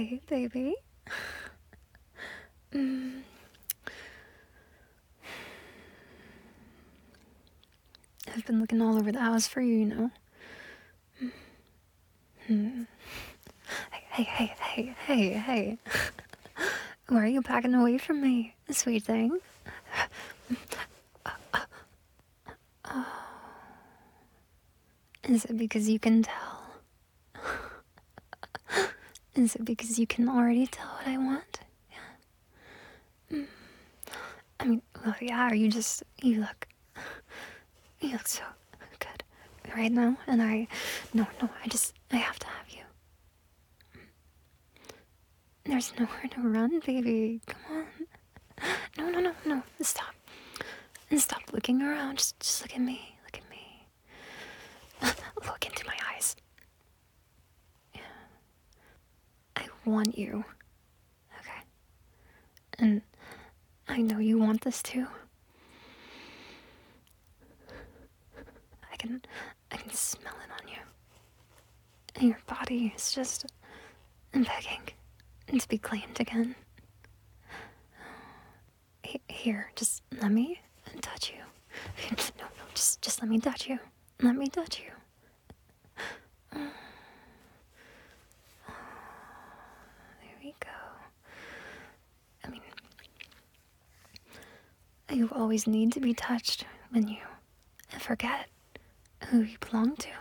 Hey, baby. Mm. I've been looking all over the house for you, you know. Mm. Hey. Why are you backing away from me, sweet thing? Is it because you can tell? Is it because you can already tell what I want? Yeah. I mean, well, yeah, you look so good right now, and no, I have to have you. There's nowhere to run, baby. Come on. No. Stop. And stop looking around. Just look at me. Look at me. Look into my eyes. Yeah. I want you. Okay. And I know you want this too. I can smell it on you. And your body is just begging to be claimed again. Here, just let me touch you. No, just let me touch you. Let me touch you. There we go. I mean, you always need to be touched when you forget who you belong to.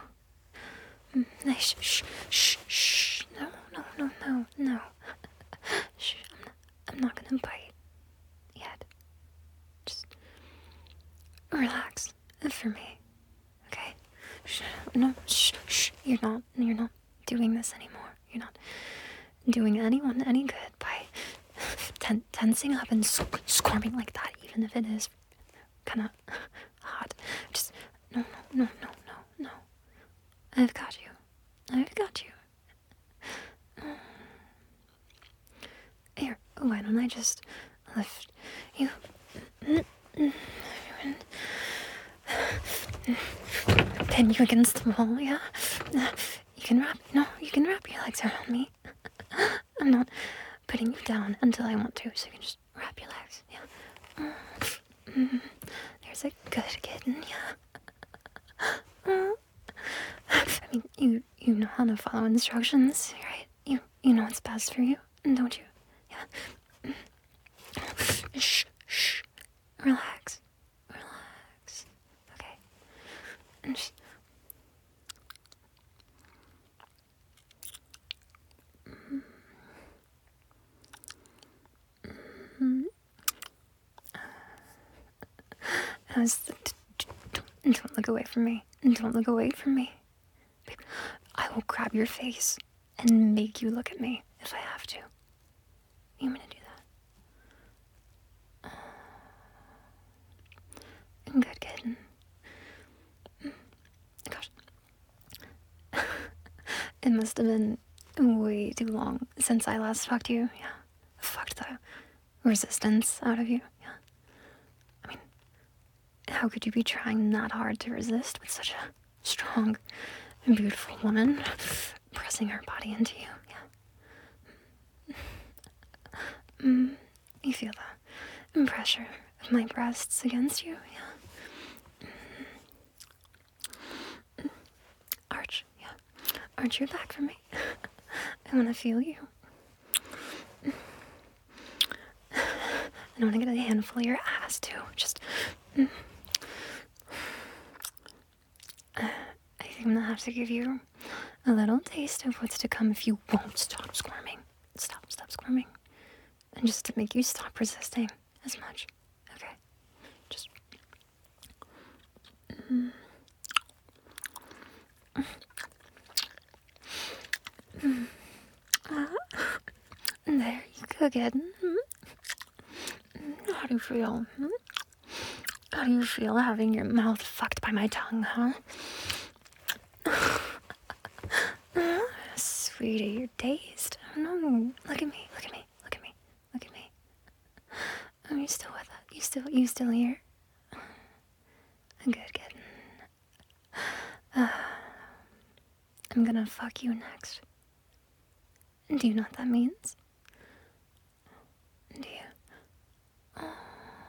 Shh. No. Shh, I'm not gonna bite yet. Just relax for me, okay? Shh. You're not doing this anymore. You're not doing anyone any good by tensing up and squirming like that, even if it is kind of hot. Just no. I've got you. Here, why don't I just lift you? Pin you against the wall, yeah? You can wrap your legs around me. I'm not putting you down until I want to, so you can just wrap your legs, yeah? There's a good kitten, yeah? I mean, you know how to follow instructions, right? You know what's best for you, don't you? Yeah. Shh. Relax. Okay. And just... Don't look away from me. Don't look away from me. Babe, I will grab your face and make you look at me if I have to. You want me to do that? Good kitten. Gosh. It must have been way too long since I last fucked you. Yeah. Fucked the resistance out of you. Yeah. I mean, how could you be trying that hard to resist with such a strong and beautiful woman pressing her body into you? Yeah. You feel the pressure of my breasts against you? Yeah. Arch, yeah. Arch your back for me. I want to feel you. I want to get a handful of your ass too. Just... I think I'm gonna have to give you a little taste of what's to come if you won't stop squirming. Stop squirming. And just to make you stop resisting as much. Okay? Just... There you go again. How do you feel? How do you feel having your mouth fucked by my tongue, huh? Sweetie, you're dazed. Oh no. Look at me. Are you still with it? You still here? Good. I'm gonna fuck you next. Do you know what that means? Do you? Oh,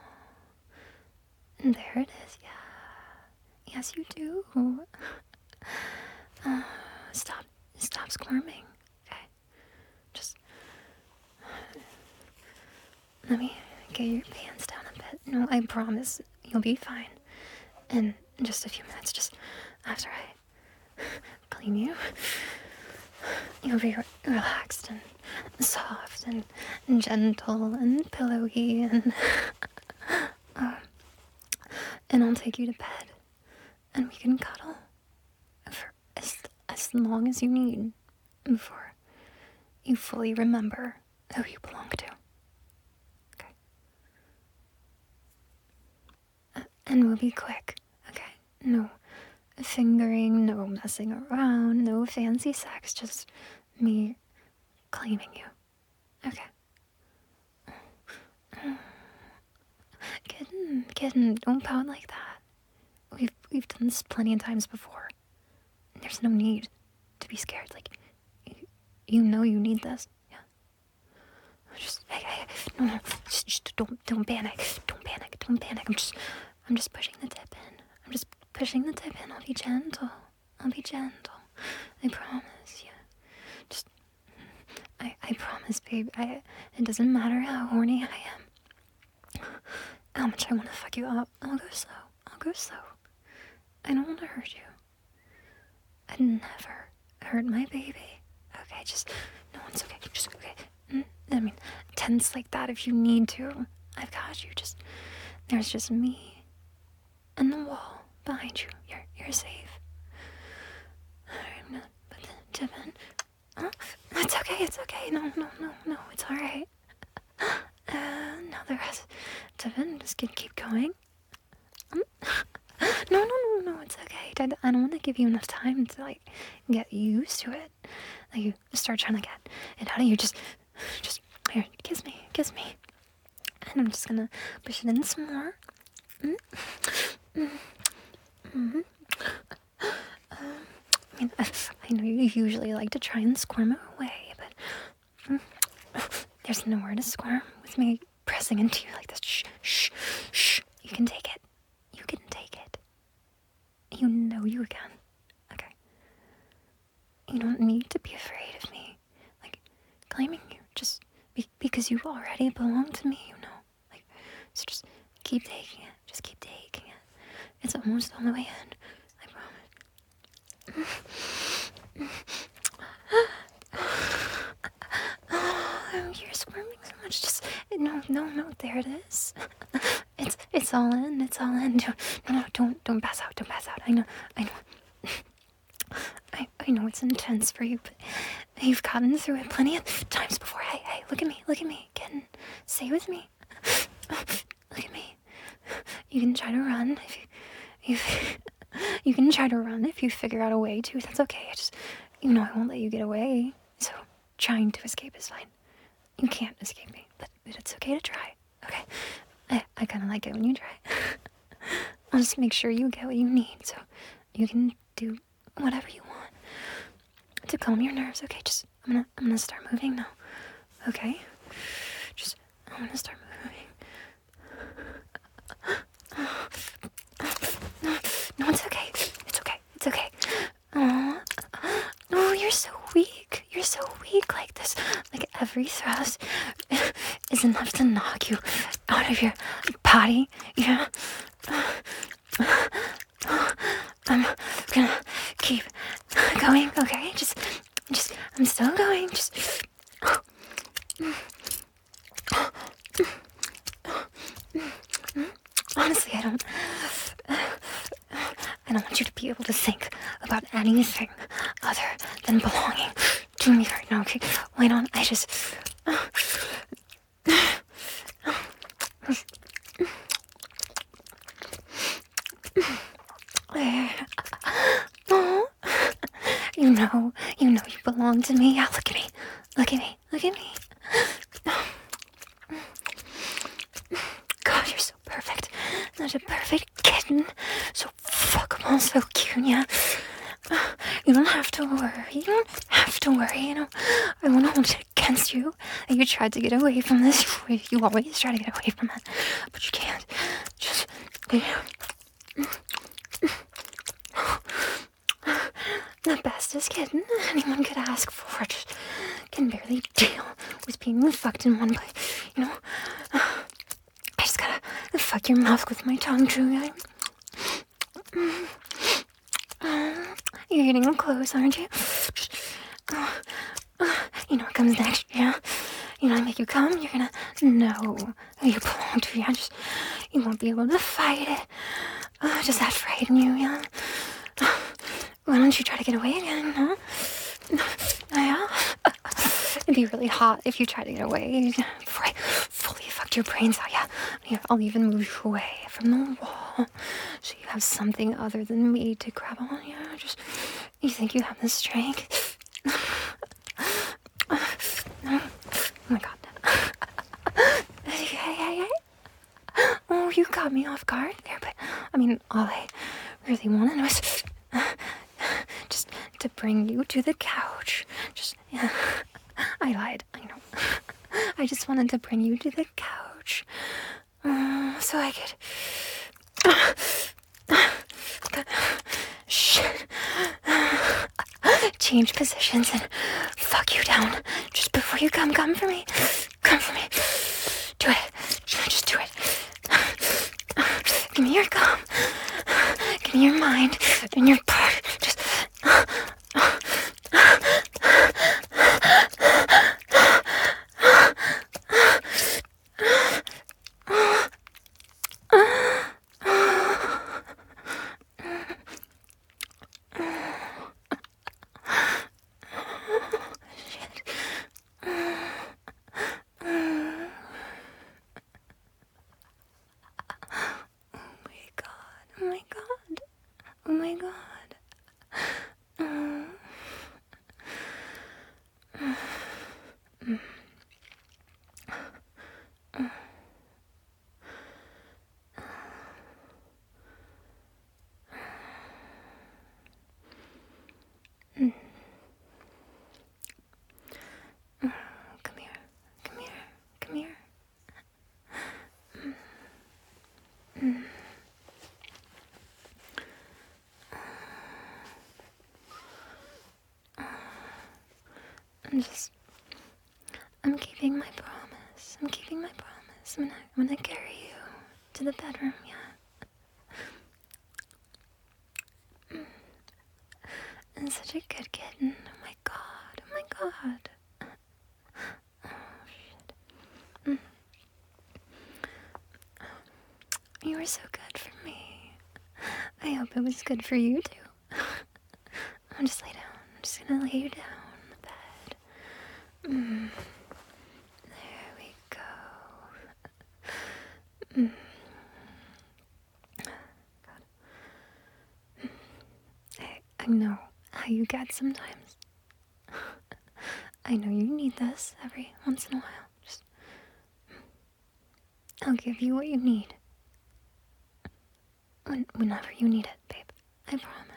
there it is, yeah. Yes, you do. Uh, stop. Stop squirming, okay? Just let me get your pants down a bit. No, I promise you'll be fine. In just a few minutes, just after I clean you, you'll be relaxed and soft and gentle and pillowy uh, and I'll take you to bed and we can cuddle for as long as you need before you fully remember who you belong to. Okay? And we'll be quick, okay? No fingering, no messing around, no fancy sex, just me claiming you. Okay. Kitten, don't pout like that. We've done this plenty of times before. There's no need to be scared. Like, you know you need this. Yeah. Just, hey, no, just don't panic. Don't panic. I'm just pushing the tip in. I'm just pushing the tip in. I'll be gentle. I promise. Yeah. Just, I promise, babe. It doesn't matter how horny I am. How much I want to fuck you up. I'll go slow. I don't want to hurt you. I'd never hurt my baby. Okay, no, it's okay. Just, okay. I mean, tense like that if you need to. I've got you. There's just me and the wall behind you. You're safe. I'm gonna put the tip in. Oh, it's okay. No, it's alright. Now the rest. Tip in, just keep going. No, it's okay. I don't want to give you enough time to, like, get used to it. Like, you start trying to get it out of you. Just, here, kiss me. And I'm just gonna push it in some more. I know you usually like to try and squirm it away, but there's nowhere to squirm with me pressing into you like this. Shh. You can take it. You know you can. Okay. You don't need to be afraid of me, like, claiming you, just because you already belong to me, you know. Like, so just keep taking it. It's almost on the way in. I promise. Oh, you're squirming so much. Just, no, there it is. It's all in. No, don't pass out. I know. I know it's intense for you, but you've gotten through it plenty of times before. Hey, look at me. Kitten, stay with me. Look at me. You can try to run you can try to run if you figure out a way to. That's okay. I won't let you get away. So trying to escape is fine. You can't escape me, but it's okay to try. Okay. I kind of like it when you try. I'll just make sure you get what you need, so you can do whatever you want to calm your nerves. Okay, I'm gonna start moving now. Okay, I'm gonna start moving. No, it's okay. No, you're so weak. Like this. Like every thrust is enough to knock you out of your body. Yeah. I'm gonna keep going, okay? I'm still going. Honestly, I don't want you to be able to think about anything other than belonging to me right now, okay? Wait on, Oh, you know you belong to me. Yeah, look at me. God, you're so perfect. Such a perfect kitten. So fuckable, so cute, yeah. You don't have to worry. have to worry, I won't hold it against you that you tried to get away from this. You always try to get away from it, but you can't. Just... The bestest kitten anyone could ask for. Just can barely deal with being fucked in one place, I just gotta fuck your mouth with my tongue, Julia. You're getting close, aren't you? You know what comes next, yeah? I make you come, you're gonna know who you belong to, yeah? You won't be able to fight it. Does that frighten you, yeah? Why don't you try to get away again, huh? Yeah? It'd be really hot if you tried to get away before I fully fucked your brains out, yeah? I'll even move you away from the wall so you have something other than me to grab on, yeah? You think you have the strength? Oh my god. Hey. Oh, you got me off guard there, but all I really wanted was just to bring you to the couch. Yeah. I lied, I know. I just wanted to bring you to the couch so I could change positions and fuck you down just before you come for me. Come for me. Do it. Just do it. Give me your cum. Give me your mind and your part. Just... Oh my god. Come here. I'm keeping my promise. I'm gonna carry you to the bedroom, yeah? And such a good kitten. Oh my god. Oh, shit. You were so good for me. I hope it was good for you, too. Just lay down. I'm just gonna lay you down on the bed. There we go. God. I know how you get sometimes. I know you need this every once in a while. I'll give you what you need. Whenever you need it, babe. I promise.